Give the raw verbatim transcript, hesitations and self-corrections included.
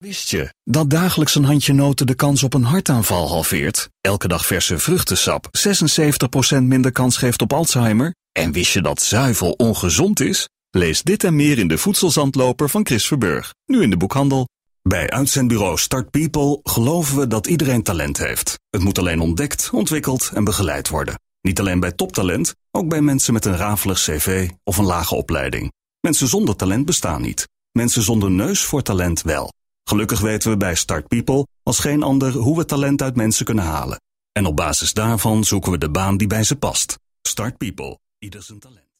Wist je dat dagelijks een handje noten de kans op een hartaanval halveert? Elke dag verse vruchtensap zesenzeventig procent minder kans geeft op Alzheimer? En wist je dat zuivel ongezond is? Lees dit en meer in de Voedselzandloper van Chris Verburg. Nu in de boekhandel. Bij uitzendbureau Start People geloven we dat iedereen talent heeft. Het moet alleen ontdekt, ontwikkeld en begeleid worden. Niet alleen bij toptalent, ook bij mensen met een rafelig cv of een lage opleiding. Mensen zonder talent bestaan niet. Mensen zonder neus voor talent wel. Gelukkig weten we bij Start People als geen ander hoe we talent uit mensen kunnen halen. En op basis daarvan zoeken we de baan die bij ze past. Start People. Ieder zijn talent.